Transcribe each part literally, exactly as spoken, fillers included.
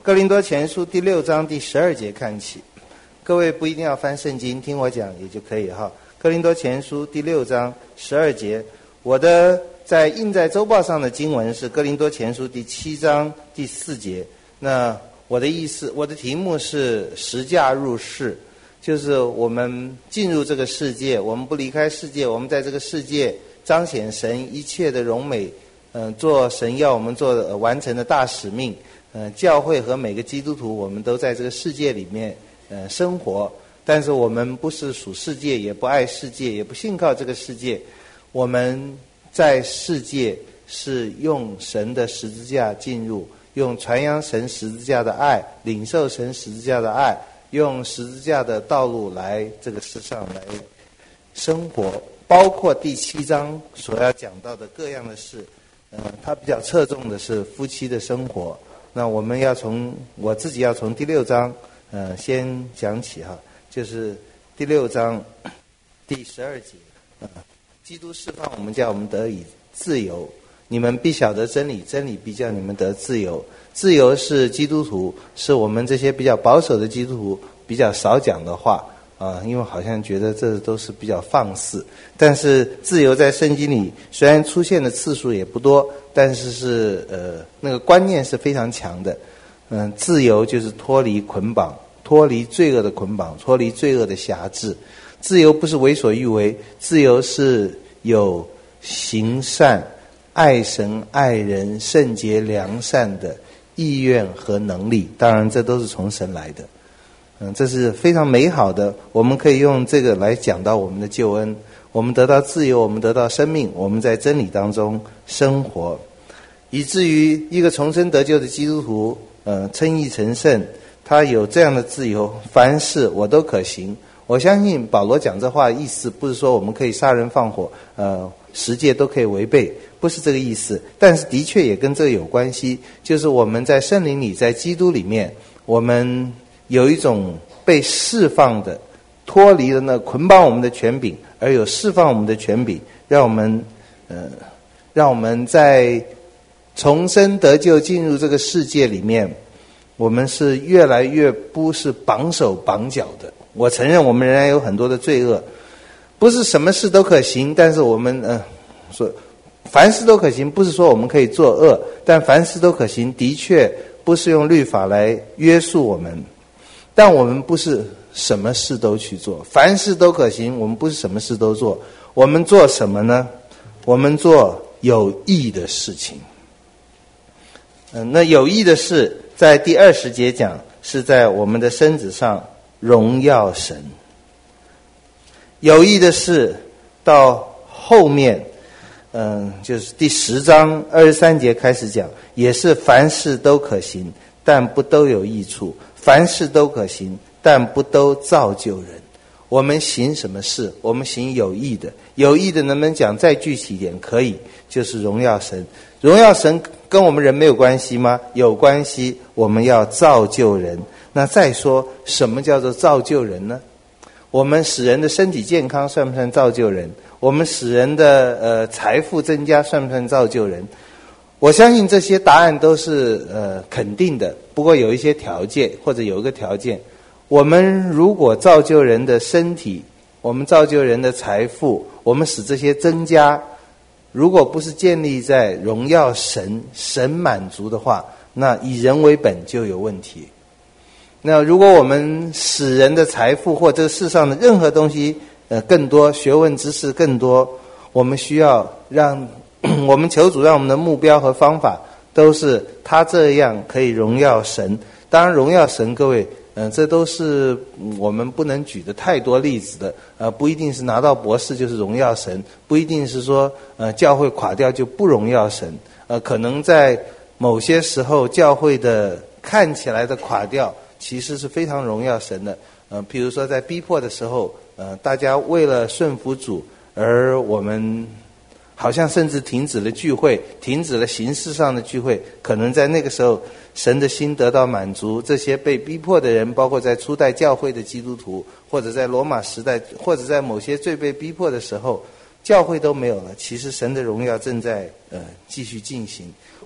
哥林多前书第六章第十二节看起，各位不一定要翻圣经，听我讲也就可以哈。哥林多前书第六章十二节，我的在印在周报上的经文是哥林多前书第七章第四节。那我的意思，我的题目是十架入世，就是我们进入这个世界，我们不离开世界，我们在这个世界彰显神一切的荣美，嗯、呃，做神要我们做的、呃、完成的大使命。嗯、呃，教会和每个基督徒，我们都在这个世界里面呃生活，但是我们不是属世界，也不爱世界，也不信靠这个世界。我们在世界是用神的十字架进入，用传扬神十字架的爱，领受神十字架的爱，用十字架的道路来这个世上来生活。包括第七章所要讲到的各样的事，呃，它比较侧重的是夫妻的生活。那我们要从我自己要从第六章呃先讲起哈，就是第六章第十二节，呃，基督释放我们，叫我们得以自由。你们必晓得真理，真理必叫你们得自由。自由是基督徒，是我们这些比较保守的基督徒比较少讲的话啊、呃，因为好像觉得这都是比较放肆。但是自由在圣经里虽然出现的次数也不多，但是是呃那个观念是非常强的。嗯、呃，自由就是脱离捆绑，脱离罪恶的捆绑，脱离罪恶的辖制。自由不是为所欲为，自由是有行善、爱神、爱人、圣洁、良善的意愿和能力。当然，这都是从神来的。嗯，这是非常美好的。我们可以用这个来讲到我们的救恩。我们得到自由，我们得到生命，我们在真理当中生活，以至于一个重生得救的基督徒，呃，称义成圣，他有这样的自由，凡事我都可行。我相信保罗讲这话的意思不是说我们可以杀人放火，呃，十诫都可以违背，不是这个意思。但是的确也跟这个有关系，就是我们在圣灵里，在基督里面，我们有一种被释放的，脱离了那捆绑我们的权柄，而有释放我们的权柄，让我们呃，让我们在重生得救进入这个世界里面，我们是越来越不是绑手绑脚的。我承认我们仍然有很多的罪恶，不是什么事都可行，但是我们呃说凡事都可行，不是说我们可以作恶，但凡事都可行的确不是用律法来约束我们。但我们不是什么事都去做，凡事都可行，我们不是什么事都做。我们做什么呢？我们做有益的事情。嗯，那有益的事在第二十节讲，是在我们的身子上荣耀神。有益的事到后面，嗯，就是第十章二十三节开始讲，也是凡事都可行，但不都有益处；凡事都可行，但不都造就人。我们行什么事？我们行有益的，有益的能不能讲再具体一点？可以，就是荣耀神。荣耀神跟我们人没有关系吗？有关系。我们要造就人。那再说，什么叫做造就人呢？我们使人的身体健康算不算造就人？我们使人的呃财富增加算不算造就人？我相信这些答案都是呃肯定的，不过有一些条件，或者有一个条件，我们如果造就人的身体，我们造就人的财富，我们使这些增加，如果不是建立在荣耀神、神满足的话，那以人为本就有问题。那如果我们使人的财富或这世上的任何东西呃更多，学问知识更多，我们需要让我们求主让我们的目标和方法都是他这样可以荣耀神。当然荣耀神，各位嗯、呃，这都是我们不能举的太多例子的，呃，不一定是拿到博士就是荣耀神，不一定是说呃教会垮掉就不荣耀神，呃，可能在某些时候教会的看起来的垮掉，其实是非常荣耀神的。呃，譬如说在逼迫的时候，呃，大家为了顺服主，而我们好像甚至停止了聚会，停止了形式上的聚会，可能在那个时候神的心得到满足，这些被逼迫的人，包括在初代教会的基督徒，或者在罗马时代，或者在某些最被逼迫的时候，教会都没有了，其实神的荣耀正在呃继续进行。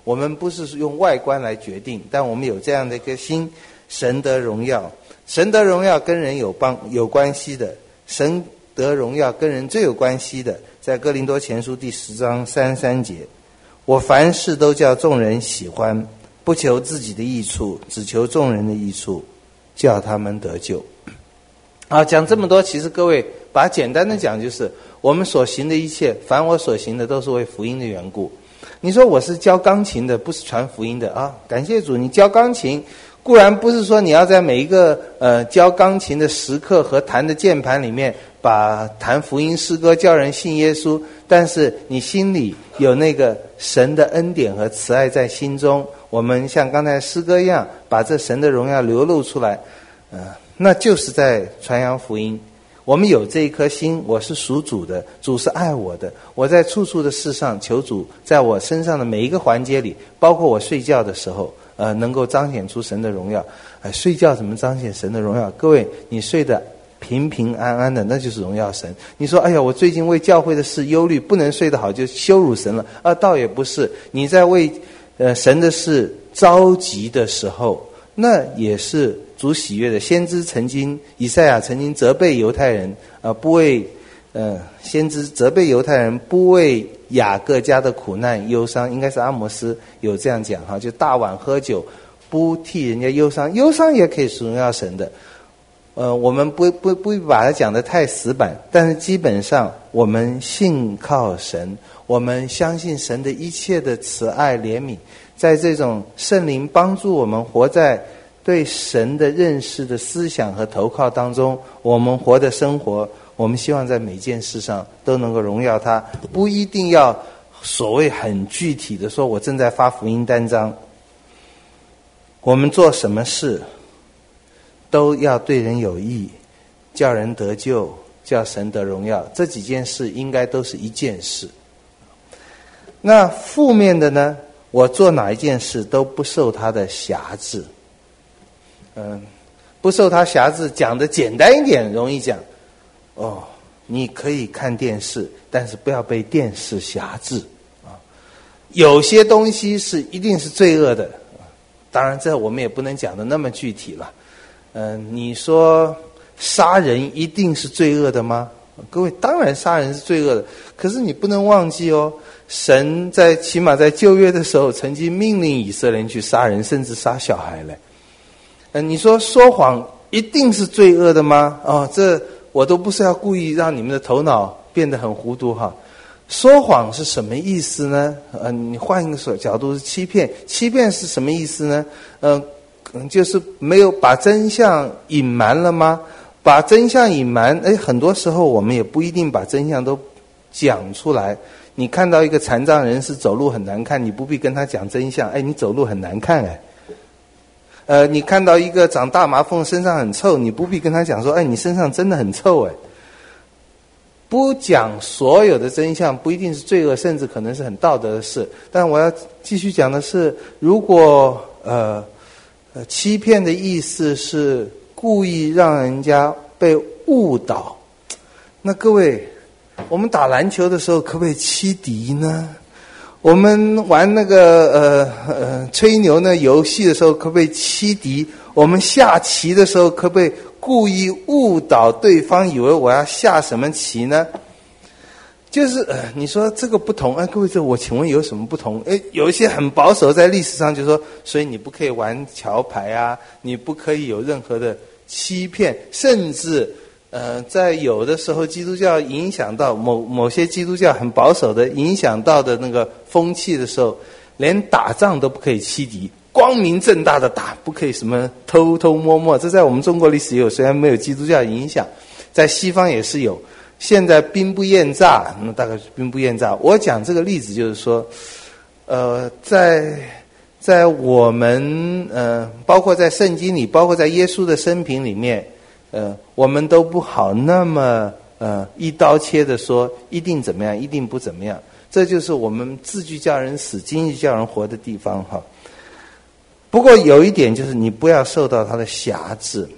我们不是用外观来决定，但我们有这样的一颗心，神得荣耀。神得荣耀跟人有帮有关系的，神得荣耀跟人最有关系的，在哥林多前书第十章三十三节，我凡事都叫众人喜欢，不求自己的益处，只求众人的益处，叫他们得救。啊，讲这么多，其实各位把它简单的讲，就是我们所行的一切，凡我所行的，都是为福音的缘故。你说我是教钢琴的，不是传福音的啊？感谢主，你教钢琴，固然不是说你要在每一个呃教钢琴的时刻和弹的键盘里面把弹福音诗歌叫人信耶稣，但是你心里有那个神的恩典和慈爱在心中，我们像刚才诗歌一样，把这神的荣耀流露出来，呃那就是在传扬福音。我们有这一颗心，我是属主的，主是爱我的，我在处处的事上求主在我身上的每一个环节里，包括我睡觉的时候呃，能够彰显出神的荣耀。呃，睡觉怎么彰显神的荣耀？各位，你睡得平平安安的，那就是荣耀神。你说哎呀，我最近为教会的事忧虑，不能睡得好就羞辱神了啊？倒也不是，你在为呃神的事着急的时候，那也是主喜悦的。先知曾经，以赛亚曾经责备犹太人，呃，不为呃，先知责备犹太人不为雅各家的苦难忧伤，应该是阿摩斯有这样讲哈，就大碗喝酒，不替人家忧伤，忧伤也可以是荣耀神的。呃，我们不不不把它讲得太死板，但是基本上我们信靠神，我们相信神的一切的慈爱怜悯，在这种圣灵帮助我们活在对神的认识的思想和投靠当中，我们活的生活，我们希望在每件事上都能够荣耀他，不一定要所谓很具体的说我正在发福音单张，我们做什么事都要对人有益，叫人得救，叫神得荣耀，这几件事应该都是一件事。那负面的呢，我做哪一件事都不受他的辖制。嗯，不受他辖制，讲的简单一点容易讲。哦，你可以看电视，但是不要被电视辖制啊。有些东西是一定是罪恶的，当然这我们也不能讲的那么具体了。嗯，你说杀人一定是罪恶的吗？各位，当然杀人是罪恶的，可是你不能忘记哦，神在起码在旧约的时候曾经命令以色列人去杀人，甚至杀小孩嘞。嗯，你说说谎一定是罪恶的吗？哦，这我都不是要故意让你们的头脑变得很糊涂哈。说谎是什么意思呢？呃，你换一个角度是欺骗，欺骗是什么意思呢？嗯、呃，就是没有把真相隐瞒了吗？把真相隐瞒，哎，很多时候我们也不一定把真相都讲出来。你看到一个残障人士走路很难看，你不必跟他讲真相，哎，你走路很难看哎。呃，你看到一个长大麻风身上很臭，你不必跟他讲说，哎，你身上真的很臭哎。不讲所有的真相不一定是罪恶，甚至可能是很道德的事。但我要继续讲的是，如果呃呃欺骗的意思是故意让人家被误导，那各位，我们打篮球的时候可不可以欺敌呢？我们玩那个呃呃吹牛呢游戏的时候可不可以欺敌？我们下棋的时候可不可以故意误导对方，以为我要下什么棋呢？就是呃你说这个不同，哎，各位，这我请问有什么不同？哎，有一些很保守，在历史上就说，所以你不可以玩桥牌啊，你不可以有任何的欺骗，甚至呃，在有的时候基督教影响到某某些基督教很保守的影响到的那个风气的时候，连打仗都不可以欺敌，光明正大的打，不可以什么偷偷摸摸。这在我们中国历史也有，虽然没有基督教影响，在西方也是有。现在兵不厌诈，那大概是兵不厌诈。我讲这个例子就是说，呃，在在我们呃，包括在圣经里，包括在耶稣的生平里面。呃，我们都不好那么呃一刀切的说一定怎么样，一定不怎么样。这就是我们字句叫人死，金句叫人活的地方哈。不过有一点就是你不要受到他的辖制。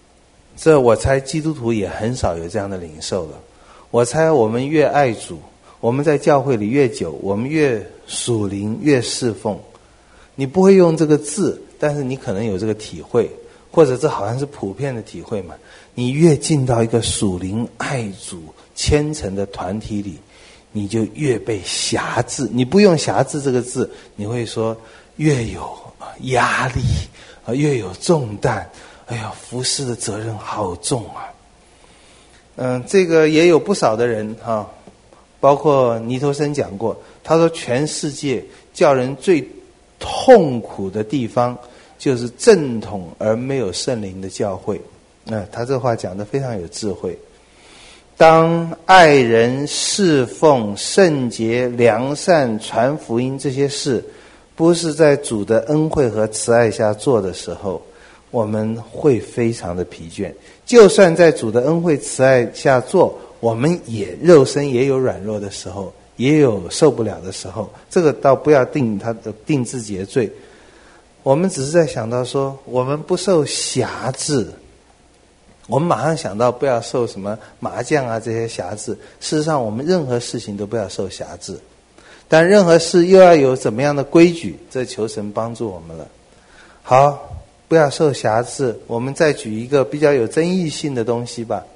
这我猜基督徒也很少有这样的领受了。我猜我们越爱主， 我们在教会里越久，我们越属灵，越侍奉。你不会用这个字，但是你可能有这个体会，或者这好像是普遍的体会嘛。你越进到一个属灵爱主虔诚的团体里，你就越被辖制。你不用辖制这个字，你会说越有压力，越有重担。哎呀，服事的责任好重啊。嗯，这个也有不少的人哈、啊，包括尼头生讲过，他说全世界叫人最痛苦的地方就是正统而没有圣灵的教会。嗯，他这话讲得非常有智慧。当爱人、侍奉、圣洁、良善、传福音这些事不是在主的恩惠和慈爱下做的时候，我们会非常的疲倦。就算在主的恩惠慈爱下做，我们也肉身也有软弱的时候，也有受不了的时候。这个倒不要定他的定自己的罪，我们只是在想到说，我们不受辖制。我们马上想到不要受什么麻将啊这些辖制，事实上我们任何事情都不要受辖制，但任何事又要有怎么样的规矩，这求神帮助我们了。好，不要受辖制。我们再举一个比较有争议性的东西吧。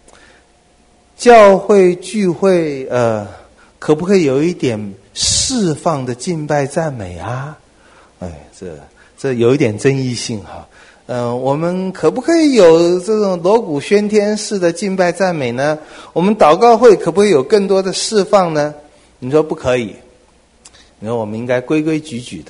教会聚会，呃，可不可以有一点释放的敬拜赞美啊？哎，这这有一点争议性哈。嗯、呃，我们可不可以有这种锣鼓喧天式的敬拜赞美呢？我们祷告会可不可以有更多的释放呢？你说不可以，你说我们应该规规矩矩的。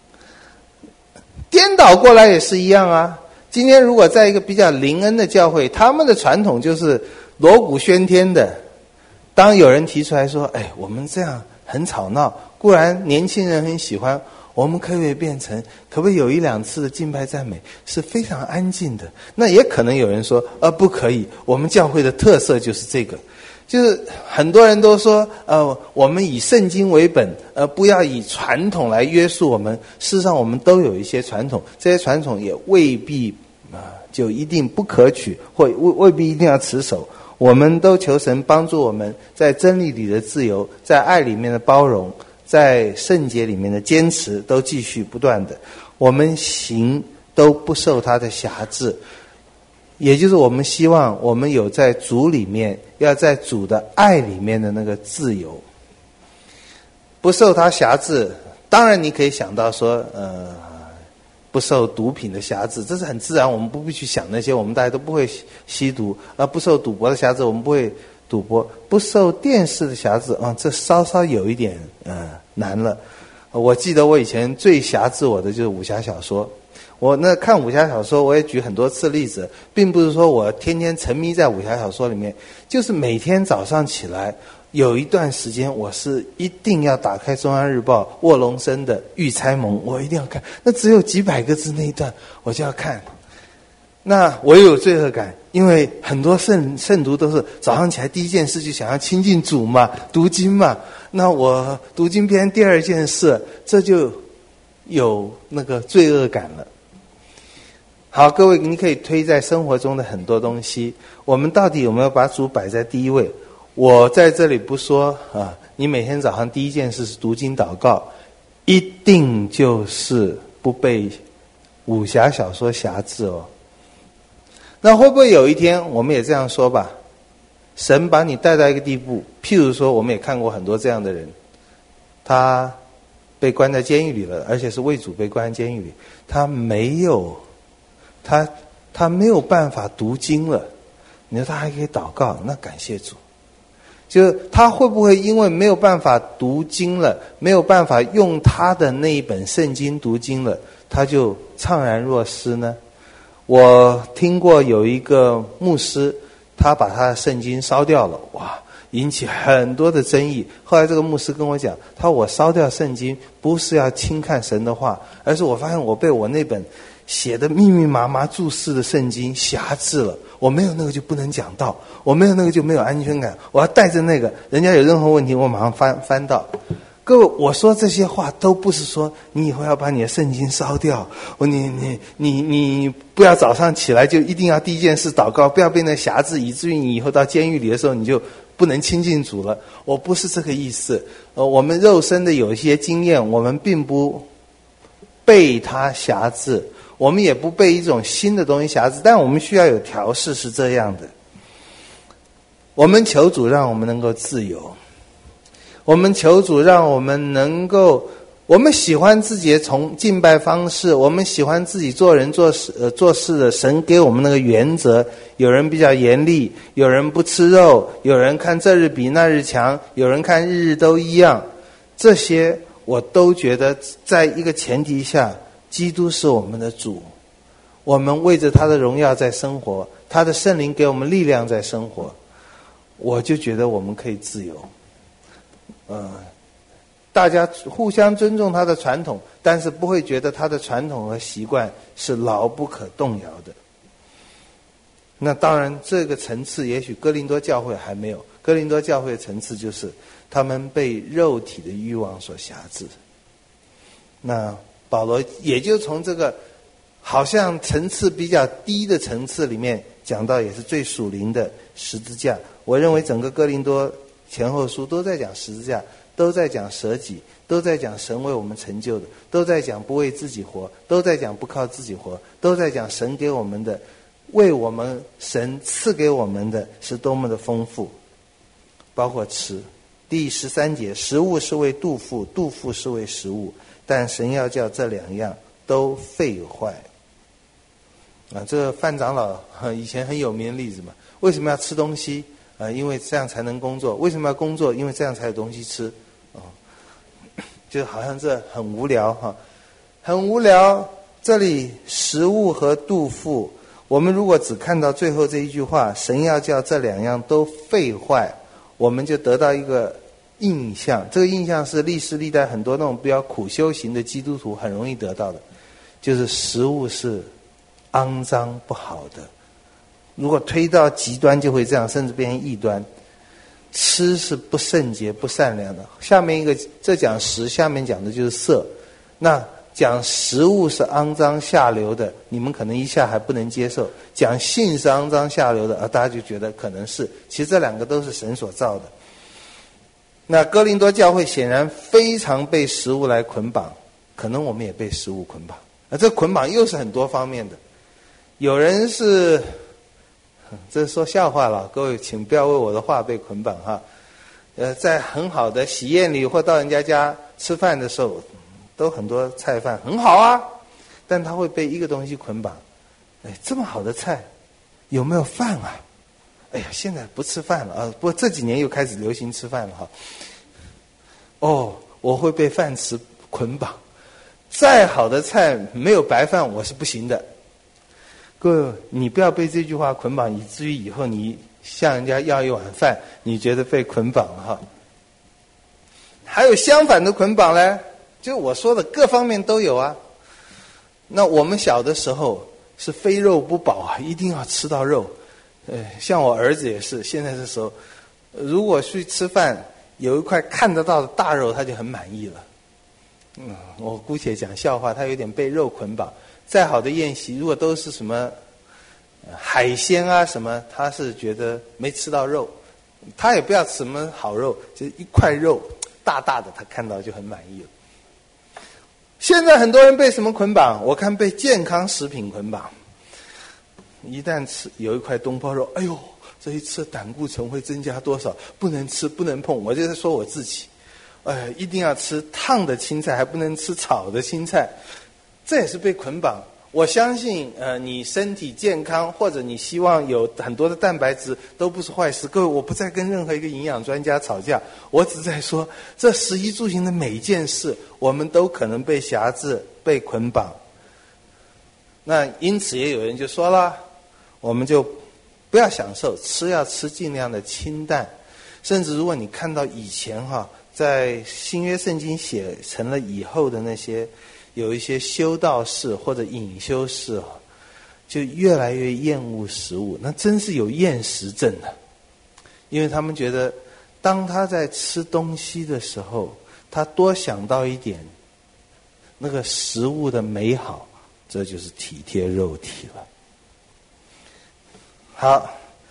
颠倒过来也是一样啊。今天如果在一个比较灵恩的教会，他们的传统就是锣鼓喧天的。当有人提出来说，哎，我们这样很吵闹，固然年轻人很喜欢，我们可不可以变成，可不可以有一两次的敬拜赞美是非常安静的？那也可能有人说，呃，不可以，我们教会的特色就是这个。就是很多人都说，呃，我们以圣经为本，呃，不要以传统来约束我们。事实上，我们都有一些传统，这些传统也未必啊、呃、就一定不可取，或未未必一定要持守。我们都求神帮助我们在真理里的自由，在爱里面的包容，在圣洁里面的坚持，都继续不断的。我们行都不受他的辖制。也就是我们希望我们有在主里面，要在主的爱里面的那个自由，不受他辖制。当然你可以想到说，呃，不受毒品的辖制，这是很自然，我们不必去想那些，我们大家都不会吸毒。啊，不受赌博的辖制，我们不会赌博。不受电视的辖制，啊，这稍稍有一点呃难了。我记得我以前最辖制我的就是武侠小说。我那看武侠小说，我也举很多次例子，并不是说我天天沉迷在武侠小说里面，就是每天早上起来有一段时间，我是一定要打开《中央日报》卧龙生的《玉钗梦》，我一定要看。那只有几百个字那一段，我就要看。那我也有罪恶感，因为很多圣圣徒都是早上起来第一件事就想要亲近主嘛，读经嘛。那我读经篇第二件事，这就有那个罪恶感了。好，各位，你可以推在生活中的很多东西，我们到底有没有把主摆在第一位？我在这里不说啊，你每天早上第一件事是读经祷告，一定就是不被武侠小说辖制哦。那会不会有一天我们也这样说吧？神把你带到一个地步，譬如说我们也看过很多这样的人，他被关在监狱里了，而且是为主被关在监狱里，他没有他他没有办法读经了，你说他还可以祷告，那感谢主。就是他会不会因为没有办法读经了，没有办法用他的那一本圣经读经了，他就怅然若失呢？我听过有一个牧师，他把他的圣经烧掉了，哇，引起很多的争议。后来这个牧师跟我讲，他说我烧掉圣经不是要轻看神的话，而是我发现我被我那本写的密密麻麻注释的圣经辖制了，我没有那个就不能讲道，我没有那个就没有安全感，我要带着那个，人家有任何问题我马上翻翻到。各位，我说这些话都不是说你以后要把你的圣经烧掉，你你你你不要早上起来就一定要第一件事祷告，不要被那辖制，以至于你以后到监狱里的时候你就不能亲近主了。我不是这个意思。呃，我们肉身的有一些经验，我们并不被它辖制，我们也不被一种新的东西辖制，但我们需要有调试，是这样的。我们求主让我们能够自由，我们求主让我们能够，我们喜欢自己的从敬拜方式，我们喜欢自己做人做事呃做事的神给我们那个原则。有人比较严厉，有人不吃肉，有人看这日比那日强，有人看日日都一样。这些我都觉得在一个前提下，基督是我们的主，我们为着他的荣耀在生活，他的圣灵给我们力量在生活，我就觉得我们可以自由。呃，大家互相尊重他的传统，但是不会觉得他的传统和习惯是牢不可动摇的。那当然这个层次也许哥林多教会还没有，哥林多教会的层次就是他们被肉体的欲望所辖制。那保罗也就从这个好像层次比较低的层次里面讲到也是最属灵的十字架。我认为整个哥林多前后书都在讲十字架，都在讲舍己，都在讲神为我们成就的，都在讲不为自己活，都在讲不靠自己活，都在讲神给我们的，为我们神赐给我们的是多么的丰富。包括吃，第十三节，食物是为肚腹，肚腹是为食物，但神要叫这两样都废坏。啊，这个范长老以前很有名的例子嘛，为什么要吃东西？啊，因为这样才能工作。为什么要工作？因为这样才有东西吃。啊，就好像这很无聊哈，很无聊。这里食物和肚腹，我们如果只看到最后这一句话，神要叫这两样都废坏，我们就得到一个印象。这个印象是历史历代很多那种比较苦修行的基督徒很容易得到的，就是食物是肮脏不好的。如果推到极端就会这样，甚至变成异端。吃是不圣洁不善良的。下面一个这讲食，下面讲的就是色。那讲食物是肮脏下流的，你们可能一下还不能接受。讲性是肮脏下流的，啊，大家就觉得可能是。其实这两个都是神所造的。那哥林多教会显然非常被食物来捆绑，可能我们也被食物捆绑。那这捆绑又是很多方面的。有人是，这是说笑话了，各位请不要为我的话被捆绑哈。呃，在很好的喜宴里或到人家家吃饭的时候，都很多菜饭很好啊，但他会被一个东西捆绑。哎，这么好的菜，有没有饭啊？哎呀，现在不吃饭了啊！不过这几年又开始流行吃饭了哈。哦，我会被饭吃捆绑。再好的菜没有白饭，我是不行的。各位，你不要被这句话捆绑，以至于以后你向人家要一碗饭，你觉得被捆绑了哈。还有相反的捆绑呢，就我说的各方面都有啊。那我们小的时候是非肉不饱啊，一定要吃到肉。呃，像我儿子也是，现在这时候，如果去吃饭有一块看得到的大肉，他就很满意了。嗯，我姑且讲笑话，他有点被肉捆绑。再好的宴席，如果都是什么海鲜啊什么，他是觉得没吃到肉，他也不要吃什么好肉，就是一块肉大大的，他看到就很满意了。现在很多人被什么捆绑？我看被健康食品捆绑。一旦吃有一块东坡肉，哎呦，这一吃胆固醇会增加多少？不能吃，不能碰。我就是说我自己，哎，一定要吃烫的青菜，还不能吃炒的青菜。这也是被捆绑。我相信呃，你身体健康或者你希望有很多的蛋白质都不是坏事。各位，我不再跟任何一个营养专家吵架，我只在说这食衣住行的每一件事，我们都可能被辖制被捆绑。那因此也有人就说了，我们就不要享受，吃要吃尽量的清淡。甚至如果你看到以前哈，在新约圣经写成了以后的那些有一些修道士或者隐修士，就越来越厌恶食物，那真是有厌食症的。因为他们觉得当他在吃东西的时候，他多想到一点那个食物的美好，这就是体贴肉体了。好，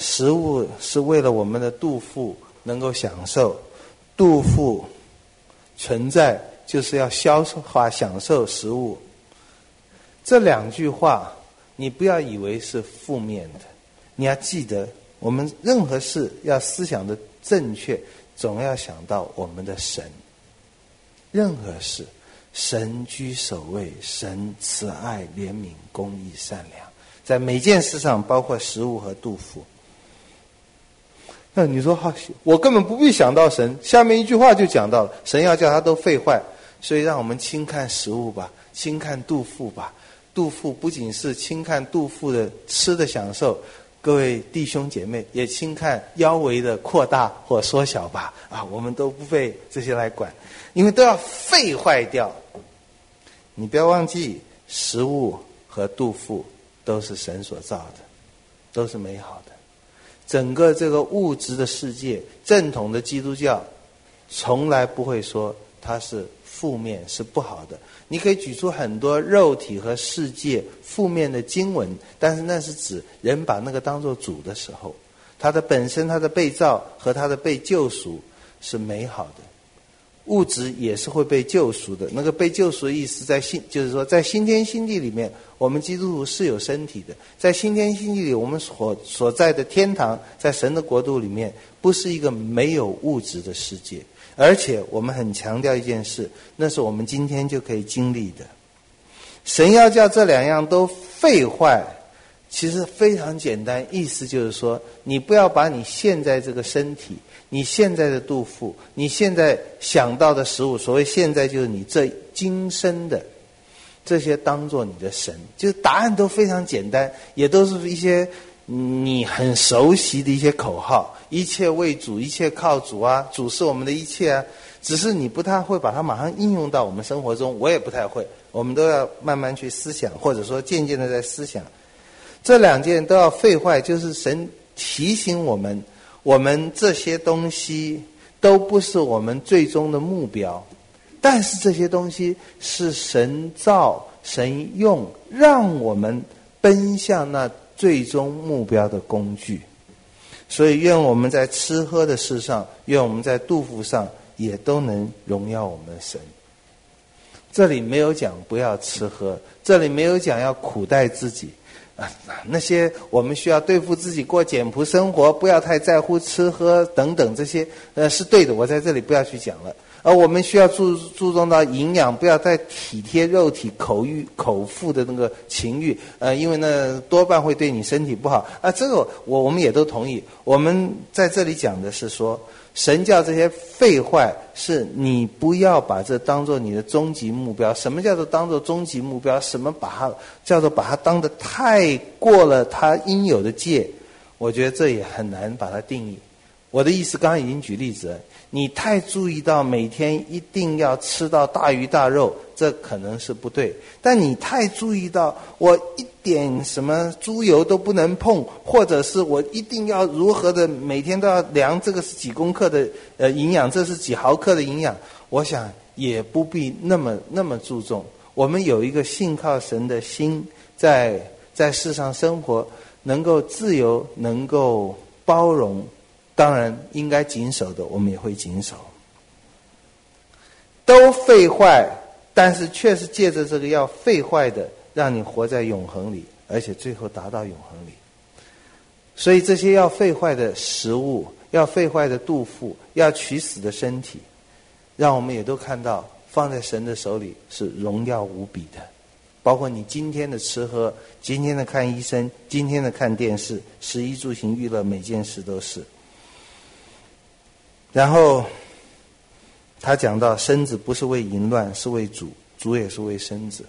食物是为了我们的肚腹能够享受，肚腹存在就是要消化享受食物。这两句话你不要以为是负面的，你要记得我们任何事要思想的正确，总要想到我们的神。任何事神居首位，神慈爱怜悯公义善良，在每件事上包括食物和肚腹。那你说我根本不必想到神，下面一句话就讲到了，神要叫他都废坏，所以让我们轻看食物吧，轻看肚腹吧。肚腹不仅是轻看肚腹的吃的享受，各位弟兄姐妹也轻看腰围的扩大或缩小吧。啊，我们都不被这些来管，因为都要废坏掉。你不要忘记，食物和肚腹都是神所造的，都是美好的。整个这个物质的世界，正统的基督教从来不会说它是负面是不好的。你可以举出很多肉体和世界负面的经文，但是那是指人把那个当作主的时候，它的本身它的被造和它的被救赎是美好的。物质也是会被救赎的，那个被救赎的意思在新，就是说在新天新地里面，我们基督徒是有身体的。在新天新地里，我们所所在的天堂，在神的国度里面，不是一个没有物质的世界。而且我们很强调一件事，那是我们今天就可以经历的。神要叫这两样都废坏，其实非常简单，意思就是说，你不要把你现在这个身体，你现在的肚腹，你现在想到的食物，所谓现在就是你这今生的这些当作你的神。就是答案都非常简单，也都是一些你很熟悉的一些口号，一切为主，一切靠主啊，主是我们的一切啊。只是你不太会把它马上应用到我们生活中，我也不太会，我们都要慢慢去思想，或者说渐渐的在思想。这两件都要废坏，就是神提醒我们，我们这些东西都不是我们最终的目标，但是这些东西是神造神用，让我们奔向那最终目标的工具。所以愿我们在吃喝的事上，愿我们在肚腹上也都能荣耀我们的神。这里没有讲不要吃喝，这里没有讲要苦待自己啊，那些我们需要对付自己过简朴生活，不要太在乎吃喝等等，这些呃是对的，我在这里不要去讲了。而我们需要注注重到营养，不要再体贴肉体口欲口腹的那个情欲，呃，因为呢多半会对你身体不好啊。这个我我们也都同意。我们在这里讲的是说，神教这些废坏，是你不要把这当作你的终极目标。什么叫做当作终极目标？什么把它叫做把它当得太过了它应有的界？我觉得这也很难把它定义。我的意思刚刚已经举例子了，你太注意到每天一定要吃到大鱼大肉，这可能是不对。但你太注意到我一点什么猪油都不能碰，或者是我一定要如何的每天都要量这个是几公克的呃营养，这是几毫克的营养，我想也不必那么那么注重。我们有一个信靠神的心，在在世上生活，能够自由，能够包容，当然应该谨守的我们也会谨守。都废坏，但是却是借着这个要废坏的，让你活在永恒里，而且最后达到永恒里。所以这些要废坏的食物，要废坏的肚腹，要取死的身体，让我们也都看到放在神的手里是荣耀无比的。包括你今天的吃喝，今天的看医生，今天的看电视，食衣住行娱乐，每件事都是。然后他讲到身子不是为淫乱，是为主，主也是为身子。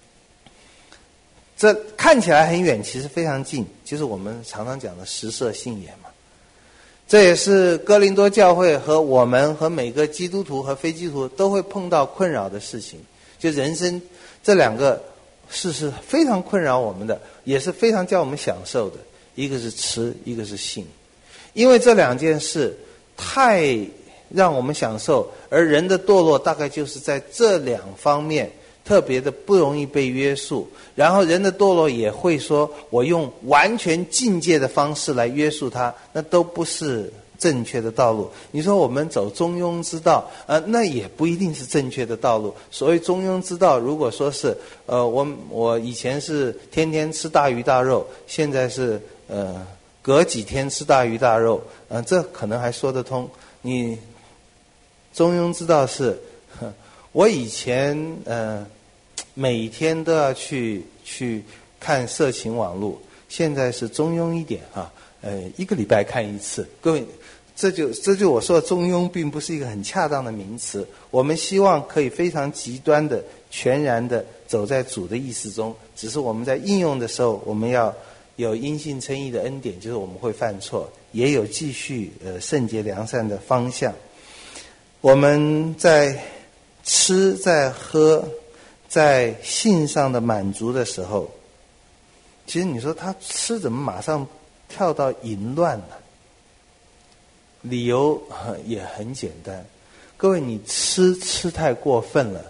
这看起来很远，其实非常近，就是我们常常讲的食色性也嘛。这也是哥林多教会和我们和每个基督徒和非基督徒都会碰到困扰的事情，就人生这两个事是非常困扰我们的，也是非常叫我们享受的，一个是吃，一个是性。因为这两件事太让我们享受，而人的堕落大概就是在这两方面，特特别的不容易被约束，然后人的堕落也会说我用完全境界的方式来约束他，那都不是正确的道路。你说我们走中庸之道，呃，那也不一定是正确的道路。所谓中庸之道，如果说是呃，我我以前是天天吃大鱼大肉，现在是呃隔几天吃大鱼大肉，呃，这可能还说得通。你中庸之道是，我以前呃每天都要去去看色情网络，现在是中庸一点啊，呃，一个礼拜看一次。各位。这就这就我说的中庸并不是一个很恰当的名词，我们希望可以非常极端的全然的走在主的意思中，只是我们在应用的时候，我们要有因信称义的恩典，就是我们会犯错，也有继续呃圣洁良善的方向。我们在吃在喝在性上的满足的时候，其实你说他吃怎么马上跳到淫乱呢？理由也很简单，各位，你吃吃太过分了，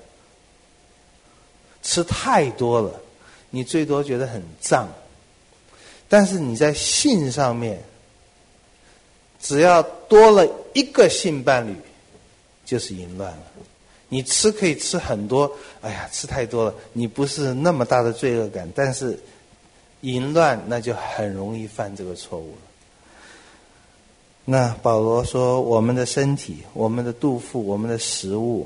吃太多了，你最多觉得很胀，但是你在性上面，只要多了一个性伴侣，就是淫乱了。你吃可以吃很多，哎呀，吃太多了，你不是那么大的罪恶感，但是淫乱那就很容易犯这个错误了。那保罗说，我们的身体、我们的肚腹、我们的食物，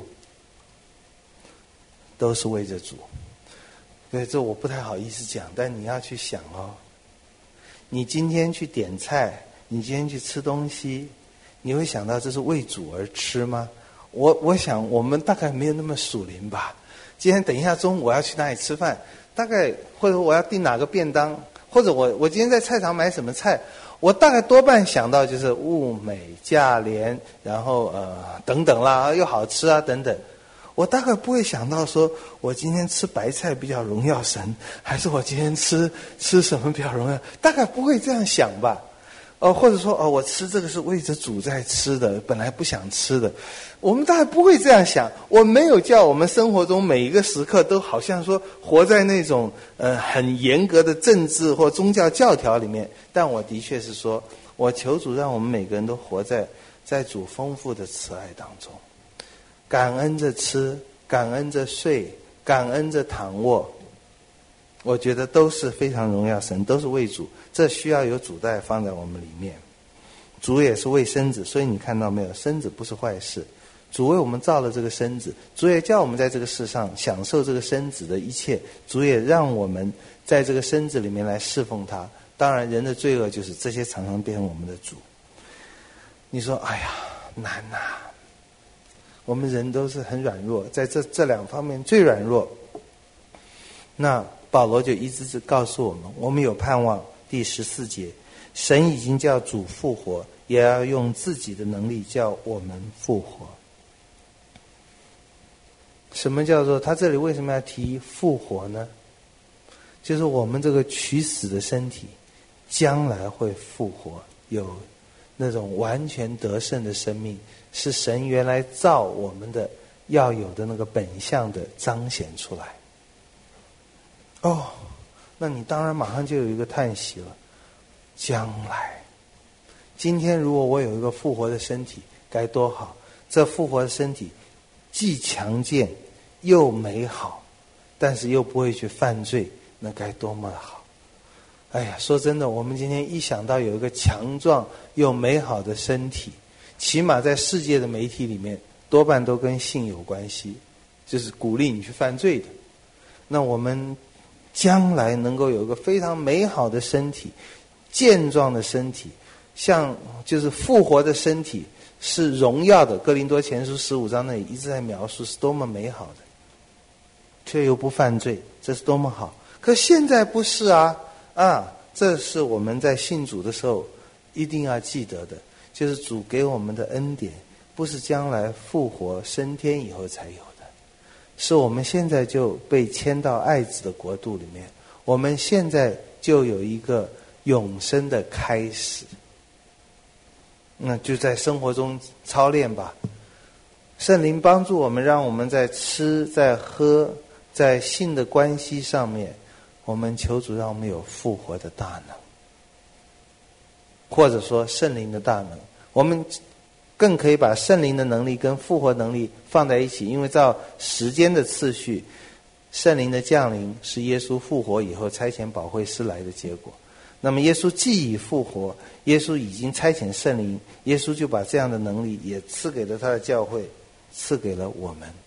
都是为着主。所以这我不太好意思讲，但你要去想哦。你今天去点菜，你今天去吃东西，你会想到这是为主而吃吗？我我想我们大概没有那么属灵吧。今天等一下中午我要去哪里吃饭，大概或者我要订哪个便当，或者我我今天在菜场买什么菜。我大概多半想到就是物美价廉，然后呃等等啦，又好吃啊等等。我大概不会想到说我今天吃白菜比较荣耀神，还是我今天吃吃什么比较荣耀，大概不会这样想吧。哦，或者说哦，我吃这个是为着主在吃的，本来不想吃的，我们大概不会这样想。我没有叫我们生活中每一个时刻都好像说活在那种呃很严格的政治或宗教教条里面，但我的确是说，我求主让我们每个人都活在在主丰富的慈爱当中，感恩着吃，感恩着睡，感恩着躺卧。我觉得都是非常荣耀神，都是为主，这需要有主带放在我们里面。主也是为身子，所以你看到没有，身子不是坏事。主为我们造了这个身子，主也叫我们在这个世上享受这个身子的一切，主也让我们在这个身子里面来侍奉他。当然人的罪恶就是这些常常变成我们的主。你说哎呀难啊，我们人都是很软弱，在这这两方面最软弱。那保罗就一直直告诉我们，我们有盼望。第十四节，神已经叫主复活，也要用自己的能力叫我们复活。什么叫做他这里为什么要提复活呢？就是我们这个取死的身体将来会复活，有那种完全得胜的生命，是神原来造我们的要有的那个本相的彰显出来。哦，那你当然马上就有一个叹息了。将来，今天如果我有一个复活的身体，该多好！这复活的身体既强健又美好，但是又不会去犯罪，那该多么好！哎呀，说真的，我们今天一想到有一个强壮又美好的身体，起码在世界的媒体里面，多半都跟性有关系，就是鼓励你去犯罪的。那我们将来能够有一个非常美好的身体，健壮的身体，像就是复活的身体，是荣耀的。哥林多前书十五章那里一直在描述是多么美好的，却又不犯罪，这是多么好。可现在不是啊啊！这是我们在信主的时候一定要记得的，就是主给我们的恩典，不是将来复活升天以后才有的，是我们现在就被迁到爱子的国度里面，我们现在就有一个永生的开始。那就在生活中操练吧，圣灵帮助我们，让我们在吃在喝在性的关系上面，我们求主让我们有复活的大能，或者说圣灵的大能。我们更可以把圣灵的能力跟复活能力放在一起，因为照时间的次序，圣灵的降临是耶稣复活以后差遣保惠师来的结果。那么耶稣既已复活，耶稣已经差遣圣灵，耶稣就把这样的能力也赐给了他的教会，赐给了我们。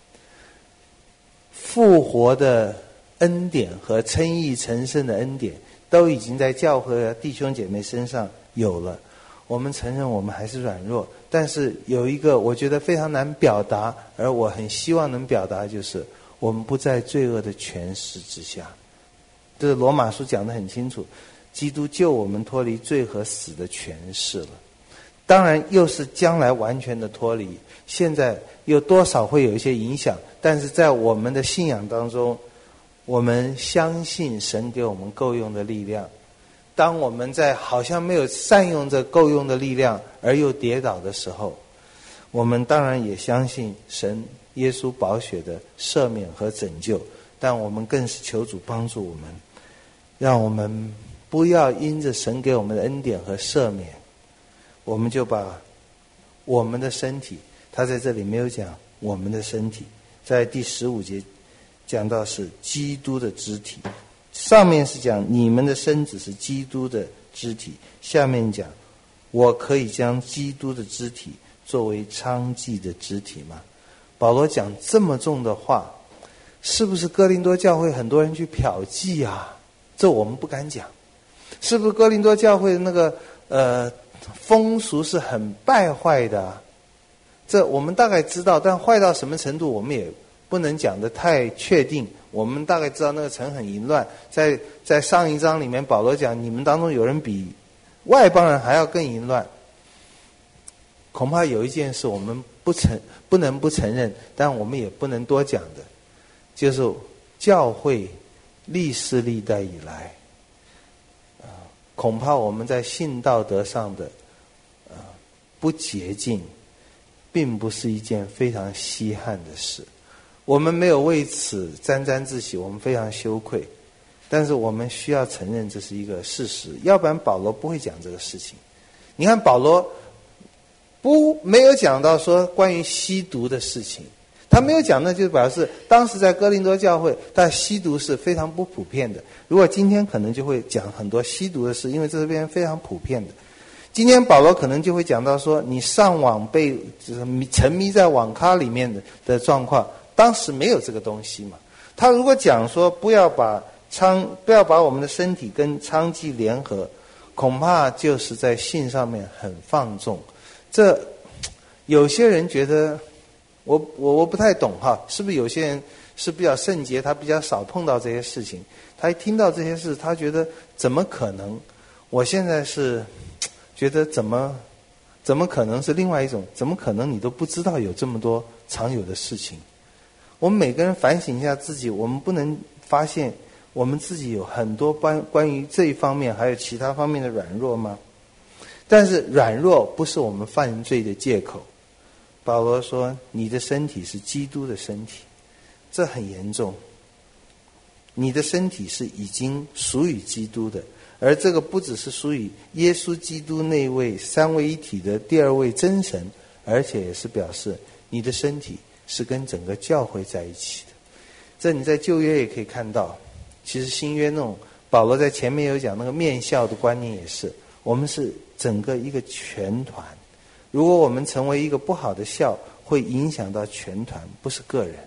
复活的恩典和称义成圣的恩典都已经在教会和弟兄姐妹身上有了。我们承认我们还是软弱，但是有一个我觉得非常难表达，而我很希望能表达，就是我们不在罪恶的权势之下。这是罗马书讲得很清楚，基督救我们脱离罪和死的权势了。当然又是将来完全的脱离，现在又多少会有一些影响，但是在我们的信仰当中，我们相信神给我们够用的力量。当我们在好像没有善用这够用的力量而又跌倒的时候，我们当然也相信神耶稣宝血的赦免和拯救，但我们更是求主帮助我们，让我们不要因着神给我们的恩典和赦免，我们就把我们的身体，他在这里没有讲我们的身体，在第十五节讲到是基督的肢体，上面是讲你们的身子是基督的肢体，下面讲我可以将基督的肢体作为娼妓的肢体吗？保罗讲这么重的话，是不是哥林多教会很多人去嫖妓啊？这我们不敢讲。是不是哥林多教会的那个呃风俗是很败坏的啊？这我们大概知道，但坏到什么程度我们也不能讲得太确定。我们大概知道那个城很淫乱，在在上一章里面保罗讲你们当中有人比外邦人还要更淫乱。恐怕有一件事我们不承不能不承认，但我们也不能多讲的，就是教会历世历代以来，呃、恐怕我们在性道德上的呃不洁净，并不是一件非常稀罕的事。我们没有为此沾沾自喜，我们非常羞愧，但是我们需要承认这是一个事实，要不然保罗不会讲这个事情。你看保罗不没有讲到说关于吸毒的事情，他没有讲，那就表示当时在哥林多教会，但吸毒是非常不普遍的。如果今天可能就会讲很多吸毒的事，因为这边非常普遍的。今天保罗可能就会讲到说，你上网被就是沉迷在网咖里面的的状况。当时没有这个东西嘛，他如果讲说不要把娼不要把我们的身体跟娼妓联合，恐怕就是在性上面很放纵。这有些人觉得我我我不太懂哈，是不是有些人是比较圣洁，他比较少碰到这些事情，他一听到这些事，他觉得怎么可能？我现在是觉得怎么怎么可能是另外一种？怎么可能你都不知道有这么多常有的事情？我们每个人反省一下自己，我们不能发现我们自己有很多关关于这一方面还有其他方面的软弱吗？但是软弱不是我们犯罪的借口。保罗说你的身体是基督的身体，这很严重。你的身体是已经属于基督的，而这个不只是属于耶稣基督那位三位一体的第二位真神，而且也是表示你的身体是跟整个教会在一起的。这你在旧约也可以看到，其实新约那种保罗在前面有讲那个面校的观念也是，我们是整个一个全团。如果我们成为一个不好的校，会影响到全团，不是个人。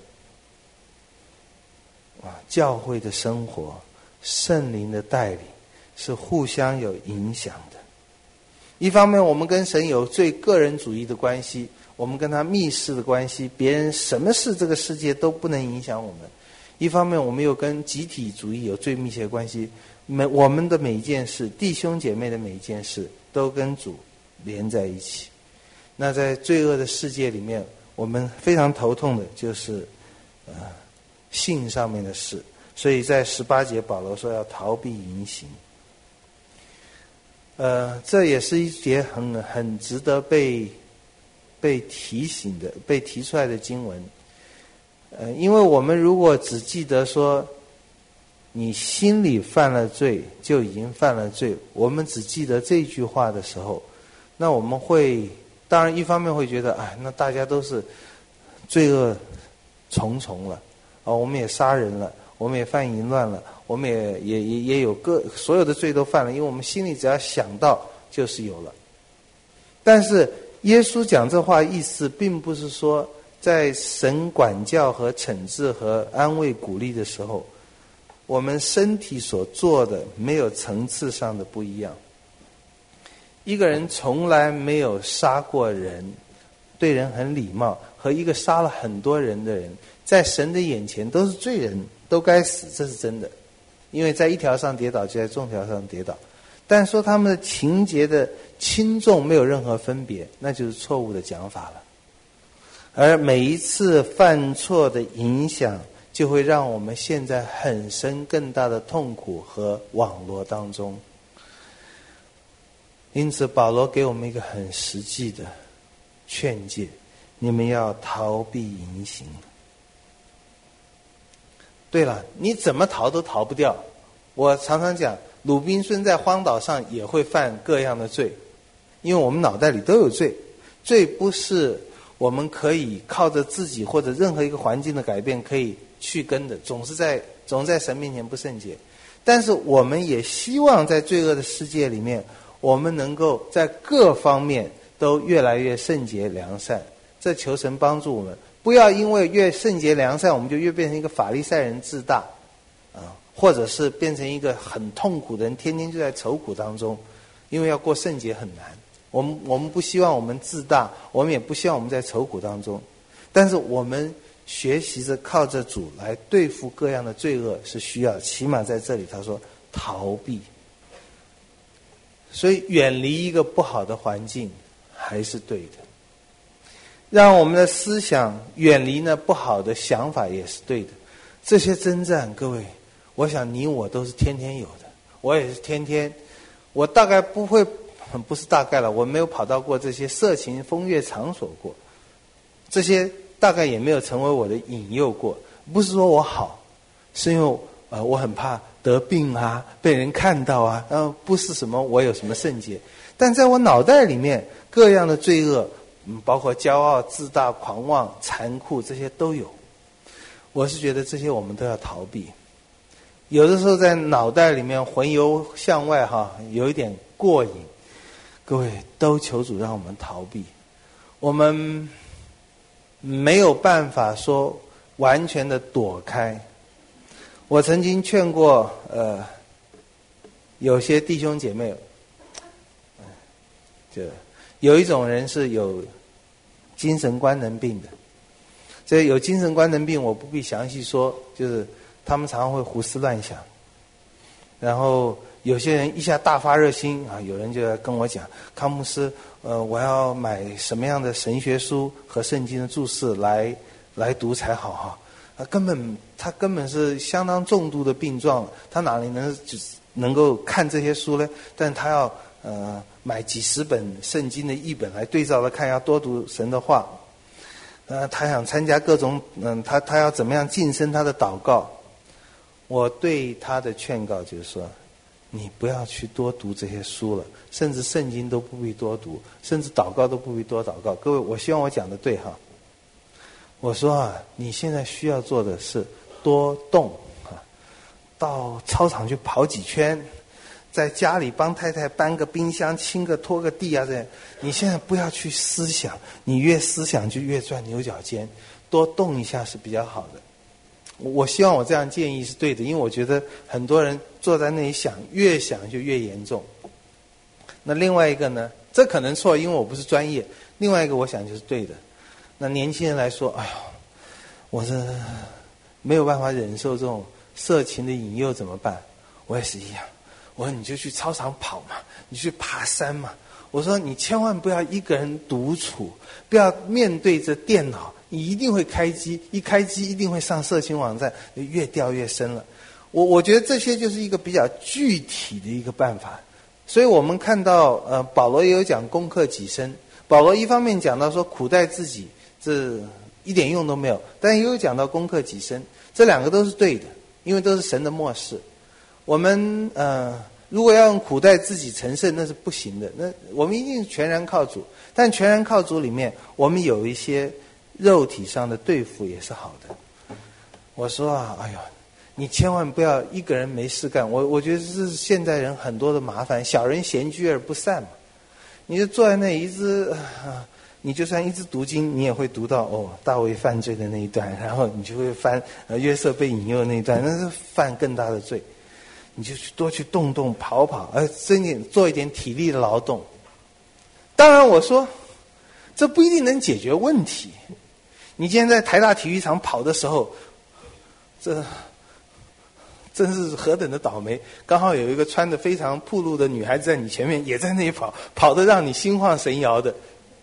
啊，教会的生活，圣灵的带领是互相有影响的。一方面我们跟神有最个人主义的关系，我们跟他密室的关系，别人什么事这个世界都不能影响我们。一方面我们又跟集体主义有最密切的关系，每我们的每一件事，弟兄姐妹的每一件事都跟主连在一起。那在罪恶的世界里面，我们非常头痛的就是呃性上面的事，所以在十八节保罗说要逃避淫行。呃，这也是一节很很值得被被提醒的、被提出来的经文。 呃，因为我们如果只记得说你心里犯了罪就已经犯了罪，我们只记得这句话的时候，那我们会当然一方面会觉得哎，那大家都是罪恶重重了啊，我们也杀人了，我们也犯淫乱了，我们也也也也有各所有的罪都犯了，因为我们心里只要想到就是有了。但是耶稣讲这话意思并不是说在神管教和惩治和安慰鼓励的时候，我们身体所做的没有层次上的不一样。一个人从来没有杀过人，对人很礼貌，和一个杀了很多人的人，在神的眼前都是罪人，都该死，这是真的。因为在一条上跌倒就在众条上跌倒，但说他们的情节的轻重没有任何分别，那就是错误的讲法了。而每一次犯错的影响，就会让我们陷在很深更大的痛苦和网络当中。因此保罗给我们一个很实际的劝诫，你们要逃避淫行。对了，你怎么逃都逃不掉。我常常讲，鲁滨孙在荒岛上也会犯各样的罪，因为我们脑袋里都有罪。罪不是我们可以靠着自己或者任何一个环境的改变可以去根的，总是在总在神面前不圣洁。但是我们也希望在罪恶的世界里面，我们能够在各方面都越来越圣洁良善。这求神帮助我们，不要因为越圣洁良善，我们就越变成一个法利赛人自大啊，或者是变成一个很痛苦的人，天天就在愁苦当中。因为要过圣洁很难，我们我们不希望我们自大，我们也不希望我们在愁苦当中。但是我们学习着靠着主来对付各样的罪恶是需要，起码在这里他说逃避。所以远离一个不好的环境还是对的，让我们的思想远离那不好的想法也是对的。这些征战，各位，我想你我都是天天有的，我也是天天，我大概不会，不是大概了，我没有跑到过这些色情风月场所过，这些大概也没有成为我的引诱过。不是说我好，是因为呃我很怕得病啊，被人看到啊，然后不是什么我有什么圣洁，但在我脑袋里面各样的罪恶，嗯，包括骄傲、自大、狂妄、残酷，这些都有。我是觉得这些我们都要逃避。有的时候在脑袋里面魂游向外哈，有一点过瘾，各位都求主让我们逃避。我们没有办法说完全的躲开。我曾经劝过呃有些弟兄姐妹，就有一种人是有精神官能病的。这有精神官能病我不必详细说，就是他们常常会胡思乱想，然后有些人一下大发热心啊，有人就要跟我讲，康牧师，呃，我要买什么样的神学书和圣经的注释来来读才好哈？啊，根本他根本是相当重度的病状，他哪里能能够看这些书呢？但他要呃买几十本圣经的译本来对照着看，要多读神的话。呃，他想参加各种，嗯，他他要怎么样晋升他的祷告？我对他的劝告就是说，你不要去多读这些书了，甚至圣经都不必多读，甚至祷告都不必多祷告。各位，我希望我讲的对哈。我说啊，你现在需要做的是多动啊，到操场去跑几圈，在家里帮太太搬个冰箱、清个拖个地啊，这样。你现在不要去思想，你越思想就越钻牛角尖，多动一下是比较好的。我希望我这样建议是对的，因为我觉得很多人坐在那里想，越想就越严重。那另外一个呢，这可能错，因为我不是专业。另外一个我想就是对的。那年轻人来说，哎呀，我这没有办法忍受这种色情的引诱怎么办？我也是一样。我说你就去操场跑嘛，你去爬山嘛。我说你千万不要一个人独处，不要面对着电脑，你一定会开机，一开机一定会上色情网站，越掉越深了。我我觉得这些就是一个比较具体的一个办法。所以我们看到呃，保罗也有讲攻克己身。保罗一方面讲到说苦待自己，这一点用都没有。但也有讲到攻克己身，这两个都是对的，因为都是神的默示。我们呃，如果要用苦待自己成圣，那是不行的。那我们一定全然靠主，但全然靠主里面，我们有一些肉体上的对付也是好的。我说啊，哎呦，你千万不要一个人没事干。我我觉得这是现代人很多的麻烦，小人闲居而不散嘛。你就坐在那一直啊，你就算一直读经，你也会读到哦大卫犯罪的那一段，然后你就会翻呃约瑟被引诱的那一段，那是犯更大的罪。你就去多去动动跑跑，呃，真点做一点体力的劳动。当然我说，这不一定能解决问题。你今天在台大体育场跑的时候，这真是何等的倒霉！刚好有一个穿得非常暴露的女孩子在你前面，也在那里跑，跑得让你心晃神摇的。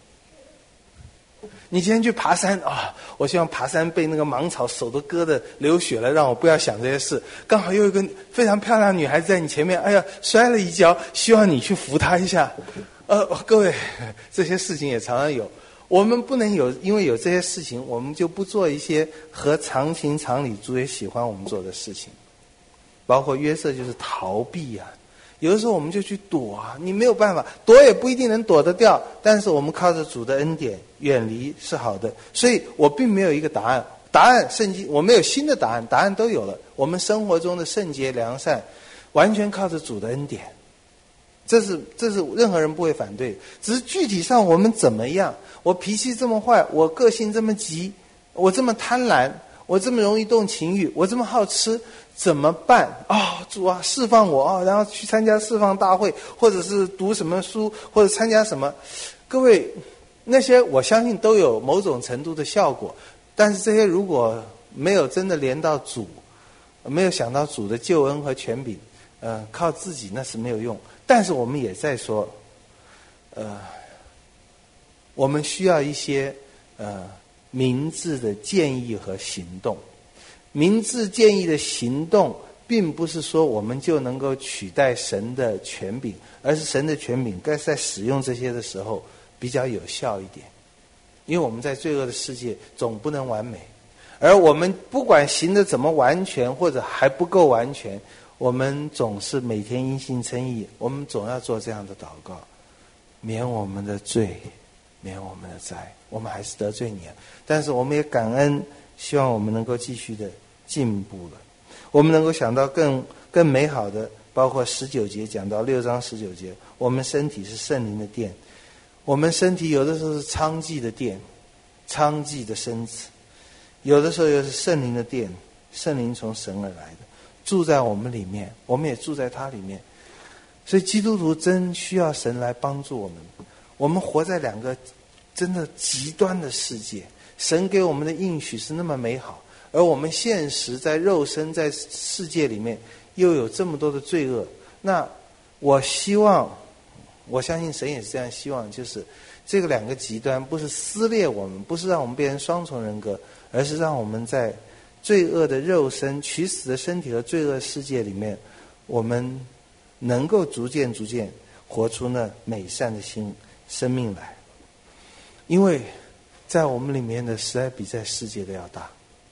你今天去爬山啊，我希望爬山被那个芒草手都割得流血了，让我不要想这些事。刚好又有一个非常漂亮的女孩子在你前面，哎呀，摔了一跤，希望你去扶她一下。呃，各位，这些事情也常常有。我们不能有，因为有这些事情，我们就不做一些合常情常理主也喜欢我们做的事情。包括约瑟就是逃避啊，有的时候我们就去躲啊，你没有办法，躲也不一定能躲得掉，但是我们靠着主的恩典远离是好的。所以我并没有一个答案，答案圣经我没有新的答案，答案都有了。我们生活中的圣洁良善完全靠着主的恩典，这是这是任何人不会反对，只是具体上我们怎么样，我脾气这么坏，我个性这么急，我这么贪婪，我这么容易动情欲，我这么好吃，怎么办啊、哦？主啊，释放我啊、哦！然后去参加释放大会，或者是读什么书，或者参加什么。各位，那些我相信都有某种程度的效果，但是这些如果没有真的连到主，没有想到主的救恩和权柄，呃，靠自己那是没有用。但是我们也在说，呃，我们需要一些呃明智的建议和行动。明智建议的行动并不是说我们就能够取代神的权柄，而是神的权柄该在使用这些的时候比较有效一点。因为我们在罪恶的世界总不能完美，而我们不管行得怎么完全或者还不够完全，我们总是每天因信称义，我们总要做这样的祷告，免我们的罪，免我们的灾。我们还是得罪你啊，但是我们也感恩，希望我们能够继续的进步了，我们能够想到更更美好的，包括十九节讲到六章十九节，我们身体是圣灵的殿，我们身体有的时候是娼妓的殿，娼妓的身子，有的时候又是圣灵的殿，圣灵从神而来的，住在我们里面，我们也住在他里面。所以基督徒真需要神来帮助我们。我们活在两个真的极端的世界，神给我们的应许是那么美好，而我们现实在肉身在世界里面又有这么多的罪恶。那我希望，我相信神也是这样希望，就是这个两个极端不是撕裂我们，不是让我们变成双重人格，而是让我们在罪恶的肉身取死的身体和罪恶世界里面，我们能够逐渐逐渐活出那美善的心生命来。因为在我们里面的实在比在世界的要大，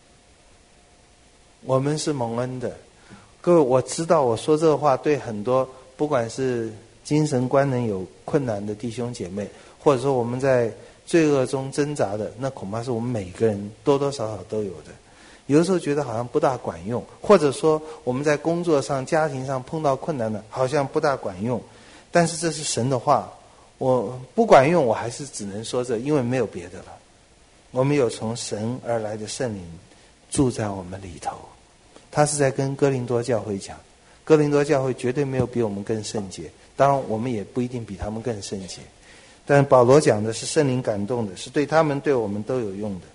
我们是蒙恩的。各位，我知道我说这个话对很多不管是精神观能有困难的弟兄姐妹，或者说我们在罪恶中挣扎的，那恐怕是我们每个人多多少少都有的。有的时候觉得好像不大管用，或者说我们在工作上家庭上碰到困难的好像不大管用，但是这是神的话，我不管用，我还是只能说这，因为没有别的了。我们有从神而来的圣灵住在我们里头，他是在跟哥林多教会讲，哥林多教会绝对没有比我们更圣洁，当然我们也不一定比他们更圣洁，但保罗讲的是圣灵感动的，是对他们对我们都有用的。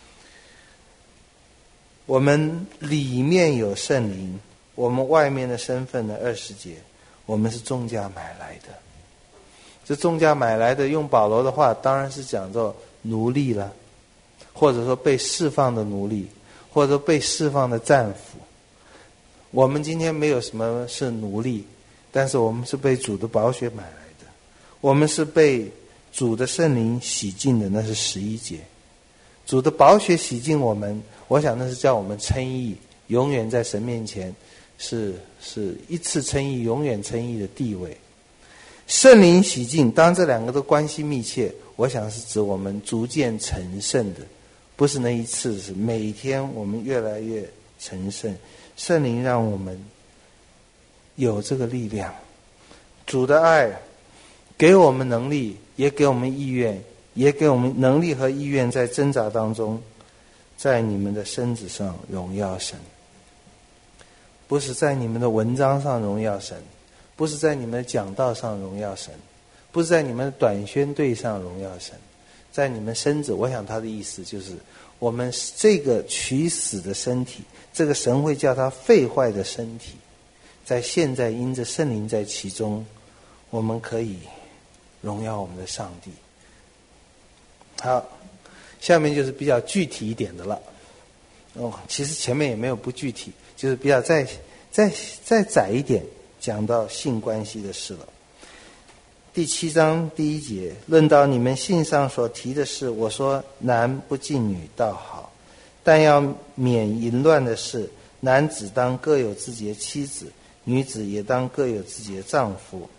我们里面有圣灵，我们外面的身份呢，二十节我们是重价买来的。这重价买来的，用保罗的话当然是讲作奴隶了，或者说被释放的奴隶，或者说被释放的战俘。我们今天没有什么是奴隶，但是我们是被主的宝血买来的，我们是被主的圣灵洗净的，那是十一节。 主的宝血洗净我们，我想那是叫我们称义，永远在神面前是是一次称义，永远称义的地位。圣灵洗净，当然这两个都关系密切，我想是指我们逐渐成圣的，不是那一次，是每天我们越来越成圣。圣灵让我们有这个力量，主的爱给我们能力，也给我们意愿，也给我们能力和意愿，在挣扎当中，在你们的身子上荣耀神，不是在你们的文章上荣耀神，不是在你们的讲道上荣耀神，不是在你们的短宣队上荣耀神，在你们身子。我想他的意思就是我们这个取死的身体，这个神会叫它废坏的身体，在现在因着圣灵在其中，我们可以荣耀我们的上帝。好，下面就是比较具体一点的了。哦，其实前面也没有不具体，就是比较再再再窄一点，讲到性关系的事了。第七章第一节，论到你们信上所提的事，我说男不近女倒好，但要免淫乱的事，男子当各有自己的妻子，女子也当各有自己的丈夫。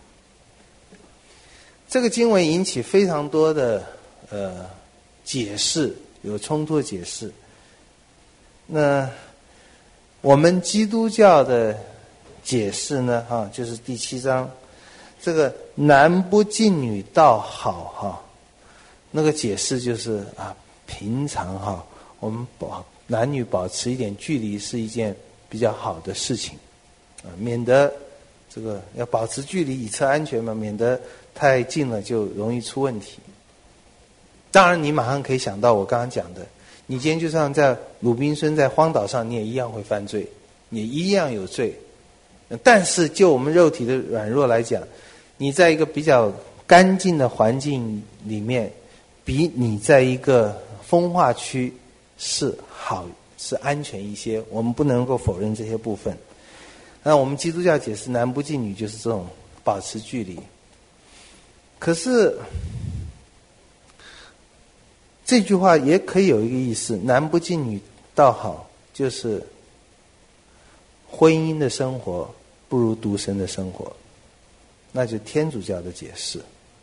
这个经文引起非常多的呃解释，有冲突的解释。那我们基督教的解释呢，哈，就是第七章，这个男不近女倒好哈，那个解释就是啊，平常哈，我们保男女保持一点距离是一件比较好的事情，啊，免得这个要保持距离以测安全嘛，免得太近了就容易出问题。当然，你马上可以想到我刚刚讲的，你今天就算在鲁滨孙在荒岛上，你也一样会犯罪，你一样有罪。但是就我们肉体的软弱来讲，你在一个比较干净的环境里面，比你在一个风化区是好，是安全一些。我们不能够否认这些部分。那我们基督教解释男不近女，就是这种保持距离。可是这句话也可以有一个意思，男不近女倒好，就是婚姻的生活不如独身的生活，那就天主教的解释。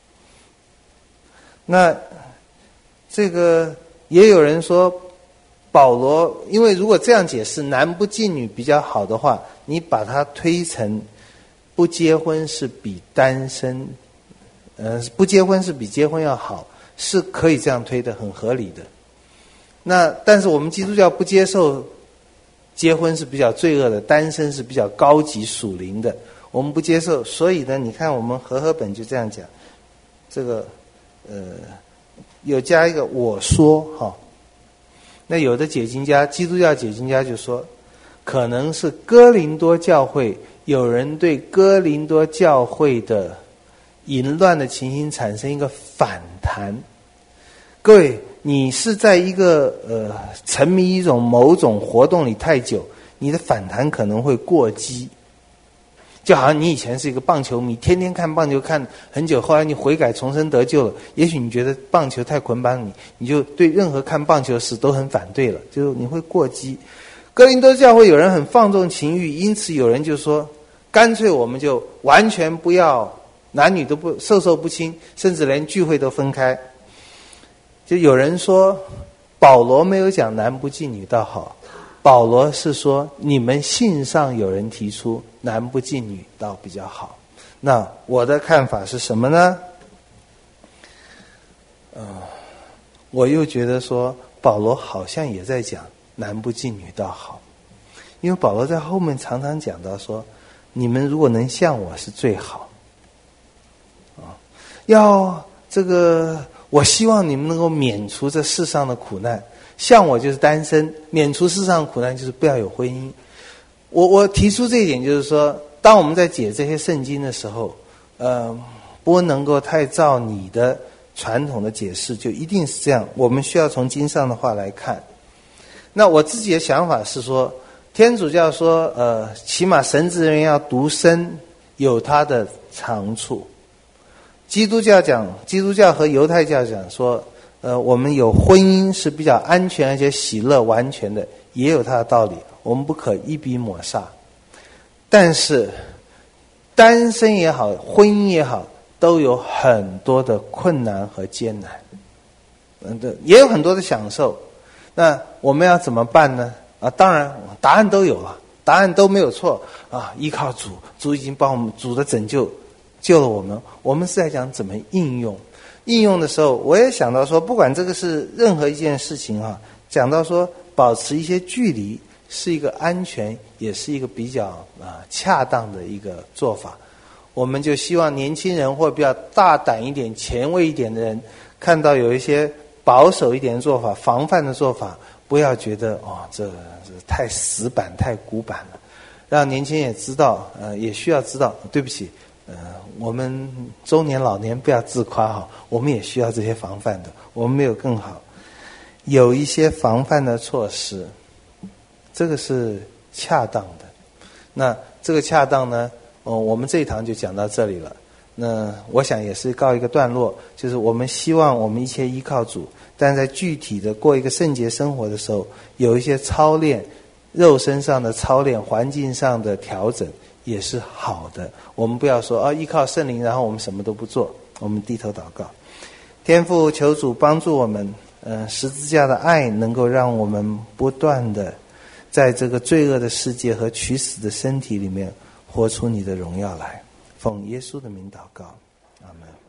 那这个也有人说，保罗因为如果这样解释男不近女比较好的话，你把它推成不结婚是比单身呃，不结婚是比结婚要好，是可以这样推的，很合理的。那但是我们基督教不接受结婚是比较罪恶的，单身是比较高级属灵的，我们不接受。所以呢，你看我们和合本就这样讲，这个呃有加一个我说哈、哦。那有的解经家，基督教解经家就说，可能是哥林多教会有人对哥林多教会的淫乱的情形产生一个反弹。各位，你是在一个呃沉迷一种某种活动里太久，你的反弹可能会过激。就好像你以前是一个棒球迷，天天看棒球看很久，后来你悔改重生得救了，也许你觉得棒球太捆绑你，你就对任何看棒球的事都很反对了，就你会过激。哥林多教会有人很放纵情欲，因此有人就说，干脆我们就完全不要，男女都不授受不亲，甚至连聚会都分开。就有人说，保罗没有讲男不近女倒好，保罗是说你们信上有人提出男不近女倒比较好。那我的看法是什么呢？呃，我又觉得说保罗好像也在讲男不近女倒好，因为保罗在后面常常讲到说，你们如果能像我是最好啊，要这个我希望你们能够免除这世上的苦难，像我就是单身，免除世上的苦难就是不要有婚姻。我我提出这一点就是说，当我们在解这些圣经的时候，呃，不能够太照你的传统的解释，就一定是这样。我们需要从经上的话来看。那我自己的想法是说，天主教说，呃，起码神职人员要独身，有它的长处。基督教讲，基督教和犹太教讲说， 呃，我们有婚姻是比较安全而且喜乐完全的，也有它的道理，我们不可一笔抹煞。但是单身也好，婚姻也好，都有很多的困难和艰难，嗯，对，也有很多的享受。那我们要怎么办呢？啊，当然答案都有了，答案都没有错啊！依靠主，主已经帮我们，主的拯救救了我们。我们是在讲怎么应用。应用的时候，我也想到说，不管这个是任何一件事情啊，讲到说保持一些距离是一个安全，也是一个比较啊恰当的一个做法。我们就希望年轻人或比较大胆一点、前卫一点的人，看到有一些保守一点的做法、防范的做法，不要觉得哦，这这太死板、太古板了。让年轻人也知道，呃，也需要知道，对不起，呃，我们中年老年不要自夸哈，我们也需要这些防范的，我们没有更好，有一些防范的措施，这个是恰当的。那这个恰当呢？哦，我们这一堂就讲到这里了。那我想也是告一个段落，就是我们希望我们一切依靠主，但在具体的过一个圣洁生活的时候，有一些操练，肉身上的操练，环境上的调整也是好的。我们不要说啊，依靠圣灵，然后我们什么都不做。我们低头祷告，天父，求主帮助我们，呃，十字架的爱能够让我们不断的在这个罪恶的世界和取死的身体里面活出你的荣耀来。奉耶稣的名祷告，阿们。